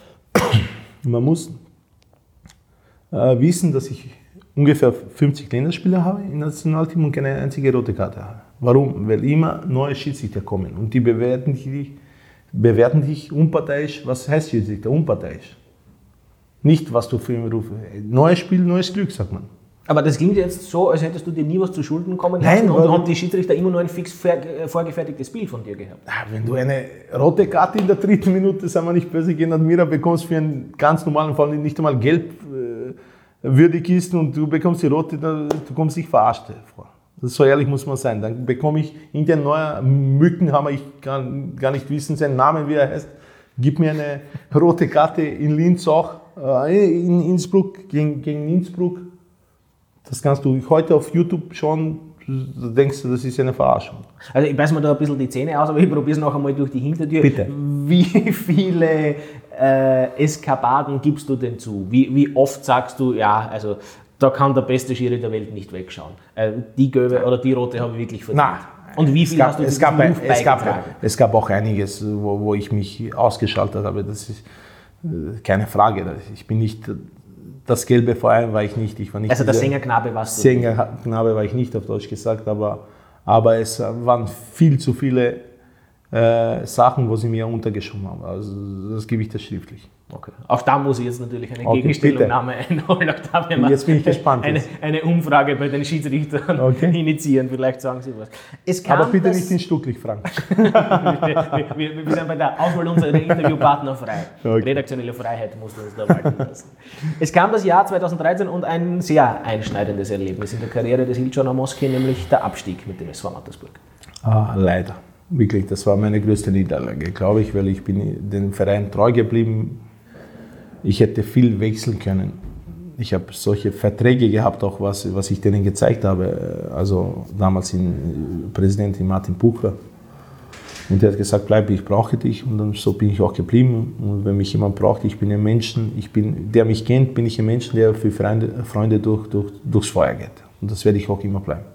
Speaker 2: man muss äh, wissen, dass ich ungefähr fünfzig Länderspieler habe im Nationalteam und keine einzige rote Karte habe. Warum? Weil immer neue Schiedsrichter kommen und die bewerten dich, bewerten dich unparteiisch. Was heißt Schiedsrichter? Unparteiisch. Nicht, was du für ihn rufst. Neues Spiel, neues Glück, sagt man.
Speaker 1: Aber das klingt jetzt so, als hättest du dir nie was zu Schulden kommen lassen.
Speaker 2: Nein,
Speaker 1: und haben die Schiedsrichter immer nur ein fix vorgefertigtes Bild von dir gehabt.
Speaker 2: Wenn du eine rote Karte in der dritten Minute, sagen wir nicht böse, gehen Admira bekommst für einen ganz normalen Fall, nicht einmal gelb äh, würdig ist und du bekommst die rote, du kommst dich verarscht vor. Das so ehrlich muss man sein. Dann bekomme ich irgendein neuer Mückenhammer, ich kann gar nicht wissen seinen Namen, wie er heißt. Gib mir eine rote Karte in Linz auch, äh, in Innsbruck, gegen, gegen Innsbruck. Das kannst du heute auf YouTube schauen, du denkst, das ist eine Verarschung.
Speaker 1: Also ich beiß mir da ein bisschen die Zähne aus, aber ich probiere es noch einmal durch die Hintertür.
Speaker 2: Bitte.
Speaker 1: Wie viele äh, Eskapaden gibst du denn zu? Wie, wie oft sagst du, ja, also da kann der beste Schiri der Welt nicht wegschauen. Äh, die gelbe oder die rote habe ich wirklich verdient.
Speaker 2: Nein.
Speaker 1: Und wie viel
Speaker 2: gab,
Speaker 1: hast du
Speaker 2: es gab,
Speaker 1: Ruf
Speaker 2: es, gab, es gab auch einiges, wo, wo ich mich ausgeschaltet habe. Das ist äh, keine Frage. Ich bin nicht... Das gelbe vor allem war ich nicht. Ich war nicht
Speaker 1: also der Sängerknabe warst du?
Speaker 2: Sängerknabe war ich nicht, auf Deutsch gesagt, aber, aber es waren viel zu viele äh, Sachen, wo sie mir untergeschoben haben. Also das gebe ich das schriftlich.
Speaker 1: Okay. Auch da muss ich jetzt natürlich eine
Speaker 2: okay,
Speaker 1: Gegenstellungnahme einholen. Auch da werden wir
Speaker 2: jetzt bin ich gespannt.
Speaker 1: Eine, eine Umfrage bei den Schiedsrichtern okay. initiieren. Vielleicht sagen sie was. Es kam
Speaker 2: aber bitte
Speaker 1: das,
Speaker 2: nicht in Stuttgart, Frank.
Speaker 1: wir, wir, wir sind bei der Auswahl unserer Interviewpartner frei. Okay. Redaktionelle Freiheit musst du uns da walten lassen. Es kam das Jahr zweitausenddreizehn und ein sehr einschneidendes Erlebnis in der Karriere des Ilcan Amoski, nämlich der Abstieg mit dem S V Mattersburg.
Speaker 2: Ah, leider. Wirklich, das war meine größte Niederlage, glaube ich, weil ich bin dem Verein treu geblieben. Ich hätte viel wechseln können. ich habe solche Verträge gehabt, auch was, was ich denen gezeigt habe. Also damals in Präsidentin Martin Bucher. Und der hat gesagt, bleib, ich brauche dich. Und dann so bin ich auch geblieben. Und wenn mich jemand braucht, ich bin ein Mensch, ich bin, der mich kennt, bin ich ein Mensch, der für Freunde, Freunde durch, durch, durchs Feuer geht. Und das werde ich auch immer bleiben.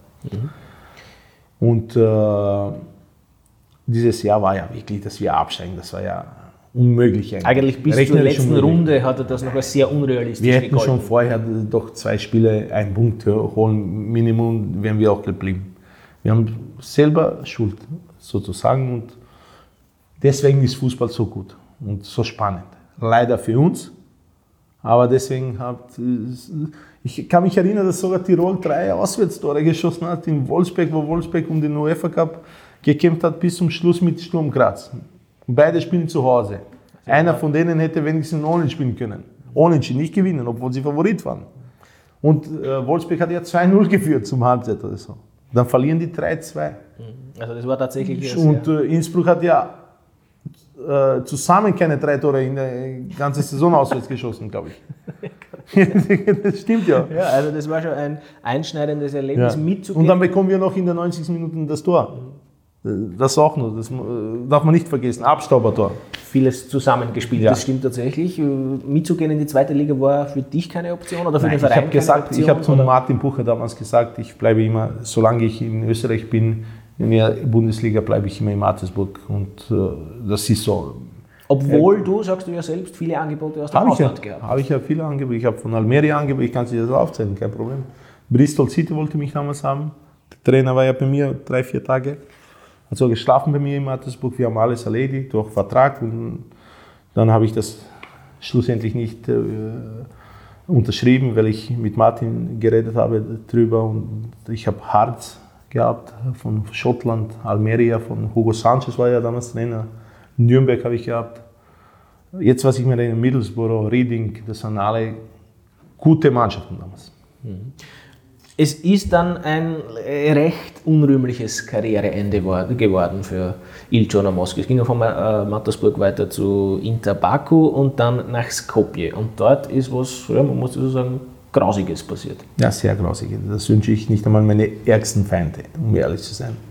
Speaker 2: Mhm. Und äh, dieses Jahr war ja wirklich, dass wir absteigen. Das war ja unmöglich eigentlich.
Speaker 1: Eigentlich bis zur letzten Runde hat er das noch als sehr unrealistisch
Speaker 2: Wir hätten
Speaker 1: gegolten.
Speaker 2: schon vorher doch zwei Spiele einen Punkt holen, Minimum, wären wir auch geblieben. Wir haben selber Schuld, sozusagen, und deswegen ist Fußball so gut und so spannend. Leider für uns, aber deswegen hat, ich kann mich erinnern, dass sogar Tirol drei Auswärtstore geschossen hat in Wolfsberg, wo Wolfsberg um den UEFA Cup gekämpft hat bis zum Schluss mit Sturm Graz. Beide spielen zu Hause. Einer von denen hätte wenigstens Unentschieden spielen können. Unentschieden, nicht gewinnen, obwohl sie Favorit waren. Und äh, Wolfsberg hat ja zwei null geführt zum Halbzeit oder so. Dann verlieren die drei zwei.
Speaker 1: Also das war tatsächlich...
Speaker 2: Und äh, Innsbruck hat ja äh, zusammen keine drei Tore in der ganzen Saison auswärts geschossen, glaube ich. Das stimmt ja.
Speaker 1: Ja, also das war schon ein einschneidendes Erlebnis,
Speaker 2: ja.
Speaker 1: mitzugehen.
Speaker 2: Und dann bekommen wir noch in den neunzigsten Minuten das Tor. Das auch noch, das darf man nicht vergessen, Abstaubertor.
Speaker 1: Vieles zusammengespielt,
Speaker 2: Ja.
Speaker 1: Das stimmt tatsächlich. Mitzugehen in die zweite Liga war für dich keine Option oder für
Speaker 2: Nein,
Speaker 1: den Verein
Speaker 2: ich habe gesagt,
Speaker 1: Option,
Speaker 2: ich habe zu
Speaker 1: oder?
Speaker 2: Martin Bucher damals gesagt, ich bleibe immer, solange ich in Österreich bin, in der Bundesliga bleibe ich immer in Mattersburg, und äh, das ist so.
Speaker 1: Obwohl du, sagst du ja selbst, viele Angebote aus dem
Speaker 2: Habe ich, ja,
Speaker 1: Ausland gehabt hast.
Speaker 2: habe ich ja viele Angebote. Ich habe von Almeria Angebote, ich kann sie das aufzählen, kein Problem. Bristol City wollte mich damals haben. Der Trainer war ja bei mir drei, vier Tage. Hat so geschlafen bei mir in Mattersburg. Wir haben alles erledigt, durch Vertrag. Und dann habe ich das schlussendlich nicht äh, unterschrieben, weil ich mit Martin geredet habe drüber. Und ich habe Harz gehabt von Schottland, Almeria, von Hugo Sanchez war ja damals Trainer. Nürnberg habe ich gehabt. Jetzt, was ich mir in Middlesbrough, Reading, das waren alle gute Mannschaften damals.
Speaker 1: Es ist dann ein recht unrühmliches Karriereende geworden für Ilja Namoski. Es ging ja von äh, Mattersburg weiter zu Inter Baku und dann nach Skopje. Und dort ist was, ja, man muss so sagen, Grausiges passiert.
Speaker 2: Ja, sehr grausig. Das wünsche ich nicht einmal meine ärgsten Feinde, um ehrlich zu sein.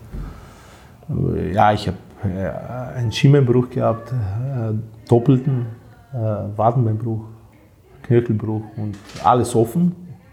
Speaker 2: Ja, ich habe äh, einen Schienbeinbruch gehabt, äh, doppelten äh, Wadenbeinbruch, Knöchelbruch und alles offen.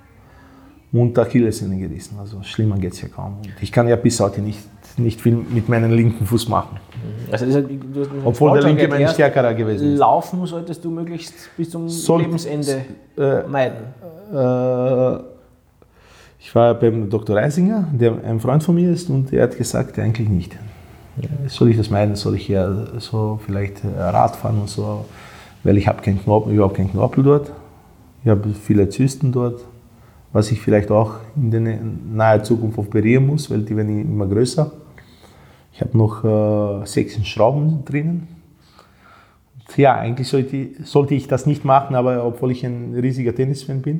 Speaker 2: Und Achillessehne gerissen. Also schlimmer geht es ja kaum. Und ich kann ja bis heute nicht, nicht viel mit meinem linken Fuß machen.
Speaker 1: Also das heißt, du hast
Speaker 2: Obwohl der linke mein stärkerer gewesen ist.
Speaker 1: Laufen solltest du möglichst bis zum
Speaker 2: Soll,
Speaker 1: Lebensende
Speaker 2: äh,
Speaker 1: meiden.
Speaker 2: Äh, ich war beim Doktor Reisinger, der ein Freund von mir ist, und er hat gesagt, eigentlich nicht. Soll ich das meiden? Soll ich ja so vielleicht Rad fahren und so? Weil ich habe keinen Knorpel, überhaupt keinen Knorpel dort. Ich habe viele Zysten dort, was ich vielleicht auch in der nahen Zukunft operieren muss, weil die werden immer größer. Ich habe noch äh, sechs Schrauben drinnen. Und ja, eigentlich sollte, sollte ich das nicht machen, aber obwohl ich ein riesiger Tennisfan bin.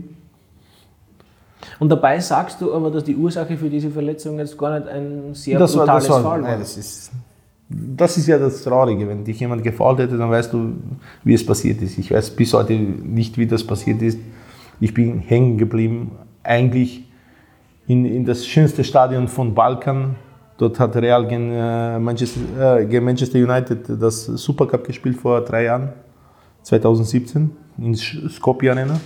Speaker 1: Und dabei sagst du aber, dass die Ursache für diese Verletzung jetzt gar nicht ein sehr
Speaker 2: das
Speaker 1: brutales
Speaker 2: war, das war,
Speaker 1: Fall war.
Speaker 2: Nein, das ist, das ist ja das Traurige. Wenn dich jemand gefault hätte, dann weißt du, wie es passiert ist. Ich weiß bis heute nicht, wie das passiert ist. Ich bin hängen geblieben, eigentlich in, in das schönste Stadion von Balkan. Dort hat Real gegen, äh, Manchester, äh, gegen Manchester United das Supercup gespielt vor drei Jahren, zwanzig siebzehn, in Skopje Arena.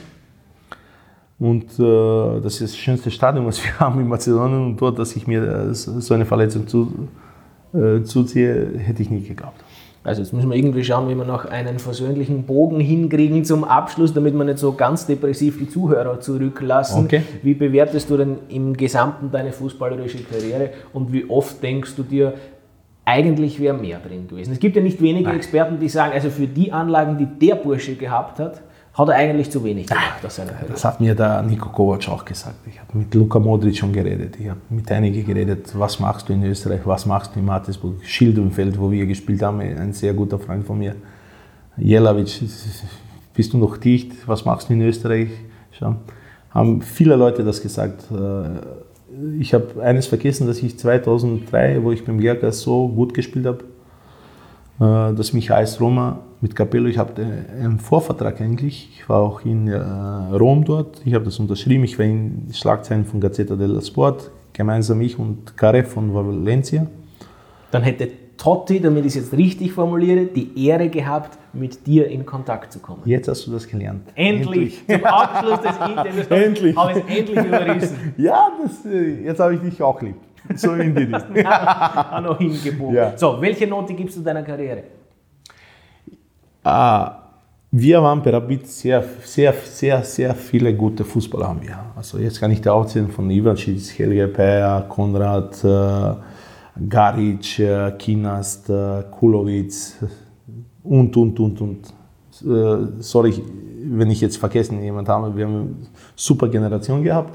Speaker 2: Und äh, das ist das schönste Stadion, was wir haben in Mazedonien. Und dort, dass ich mir äh, so eine Verletzung zu, äh, zuziehe, hätte ich nie geglaubt.
Speaker 1: Also jetzt müssen wir irgendwie schauen, wie wir noch einen versöhnlichen Bogen hinkriegen zum Abschluss, damit wir nicht so ganz depressiv die Zuhörer zurücklassen. Okay. Wie bewertest du denn im Gesamten deine fußballerische Karriere und wie oft denkst du dir, eigentlich wäre mehr drin gewesen? Es gibt ja nicht wenige Nein. Experten, die sagen, also für die Anlagen, die der Bursche gehabt hat, hat er eigentlich zu wenig gemacht aus seiner Karriere.
Speaker 2: Das hat mir der Niko Kovac auch gesagt. Ich habe mit Luka Modric schon geredet. Ich habe mit einigen geredet, was machst du in Österreich, was machst du in Mattersburg. Schildenfeld, wo wir gespielt haben, ein sehr guter Freund von mir. Jelavic, bist du noch dicht, was machst du in Österreich? Schau. Haben viele Leute das gesagt. Ich habe eines vergessen, dass ich zweitausenddrei, wo ich beim G R K so gut gespielt habe, dass mich A S Roma mit Capello, ich habe einen Vorvertrag eigentlich. Ich war auch in äh, Rom dort. Ich habe das unterschrieben. Ich war in Schlagzeilen von Gazzetta dello Sport, gemeinsam ich und Care von Valencia.
Speaker 1: Dann hätte Totti, damit ich es jetzt richtig formuliere, die Ehre gehabt, mit dir in Kontakt zu kommen.
Speaker 2: Jetzt hast du das gelernt.
Speaker 1: Endlich! endlich. Zum Abschluss des Interviews
Speaker 2: endlich.
Speaker 1: habe ich es endlich überrissen.
Speaker 2: Ja, das, jetzt habe ich dich auch lieb. So in die Richtung.
Speaker 1: Auch noch hingebogen. Ja. So, welche Note gibst du deiner Karriere?
Speaker 2: Ah, wir waren bei Rapid sehr, sehr, sehr, sehr viele gute Fußballer haben wir. Also jetzt kann ich da aufzählen von Ivancic, Helge Peja, Konrad, äh, Garic, äh, Kinast, äh, Kulovic und, und, und, und. Äh, sorry, wenn ich jetzt vergessen jemanden habe, wir haben eine super Generation gehabt.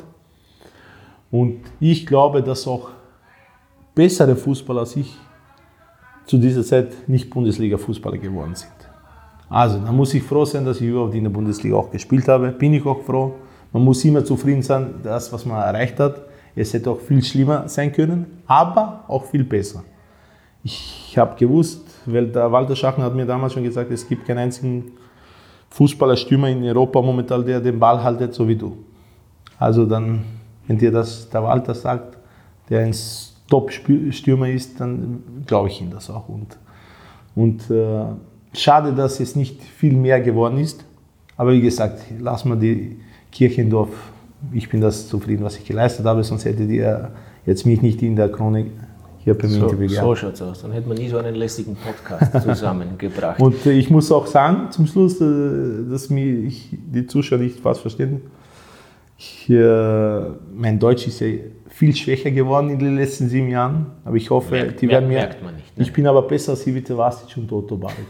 Speaker 2: Und ich glaube, dass auch bessere Fußballer als ich zu dieser Zeit nicht Bundesliga-Fußballer geworden sind. Also, da muss ich froh sein, dass ich überhaupt in der Bundesliga auch gespielt habe. Bin ich auch froh. Man muss immer zufrieden sein, das, was man erreicht hat. Es hätte auch viel schlimmer sein können, aber auch viel besser. Ich habe gewusst, weil der Walter Schachner hat mir damals schon gesagt, es gibt keinen einzigen Fußballerstürmer in Europa momentan, der den Ball haltet, so wie du. Also dann, wenn dir das der Walter sagt, der ein Top-Stürmer ist, dann glaube ich ihm das auch. Und, und äh, schade, dass es nicht viel mehr geworden ist. Aber wie gesagt, lass mal die Kirche im Dorf. Ich bin das zufrieden, was ich geleistet habe, sonst hättet ihr jetzt mich nicht in der Chronik hier bei mir
Speaker 1: interviewt. So, so schaut es aus. Dann hätten wir nie so einen lässigen Podcast zusammengebracht.
Speaker 2: Und äh, ich muss auch sagen, zum Schluss, äh, dass mich die Zuschauer nicht fast verstehen. Ich, äh, mein Deutsch ist ja viel schwächer geworden in den letzten sieben Jahren, aber ich hoffe,
Speaker 1: merkt,
Speaker 2: die werden mir.
Speaker 1: Merkt man nicht, ne?
Speaker 2: Ich bin aber besser als Ivica Vastic und Otto Baric.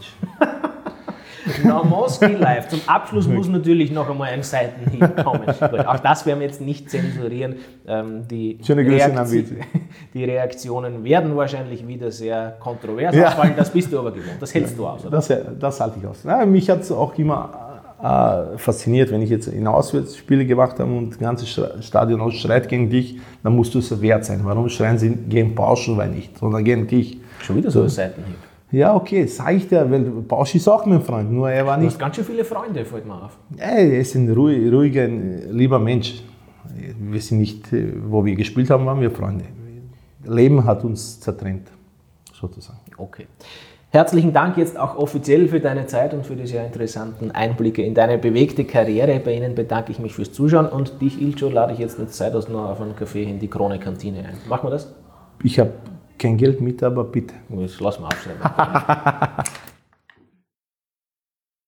Speaker 1: Now Mosky Live. Zum Abschluss muss natürlich noch einmal ein Seitenhieb kommen. Auch das werden wir jetzt nicht zensurieren. Ähm, die, Reaktion, die Reaktionen werden wahrscheinlich wieder sehr kontrovers
Speaker 2: ja.
Speaker 1: ausfallen. Das bist du aber gewohnt. Das hältst du aus, oder?
Speaker 2: Das, das halte ich aus. Ja, mich hat es auch immer äh, fasziniert, wenn ich jetzt in Auswärtsspiele gemacht habe und das ganze Stadion ausschreit gegen dich, dann musst du es wert sein. Warum schreien sie gegen Pauschenwein nicht, sondern gegen dich?
Speaker 1: Schon wieder so ein Seitenhieb.
Speaker 2: Ja, okay, sag ich dir, weil Pausch ist auch mein Freund, nur er war nicht...
Speaker 1: Du hast ganz schön viele Freunde, fällt mir auf.
Speaker 2: Er ist ein ruhig, ruhiger, lieber Mensch. Wir sind nicht, wo wir gespielt haben, waren wir Freunde. Leben hat uns zertrennt, sozusagen.
Speaker 1: Okay. Herzlichen Dank jetzt auch offiziell für deine Zeit und für die sehr interessanten Einblicke in deine bewegte Karriere. Bei Ihnen bedanke ich mich fürs Zuschauen und dich, Ilcho, lade ich jetzt mit Zeit aus noch auf einen Kaffee in die Krone-Kantine ein. Machen wir das?
Speaker 2: Ich habe kein Geld mit, aber bitte.
Speaker 1: Das lassen wir aufschreiben.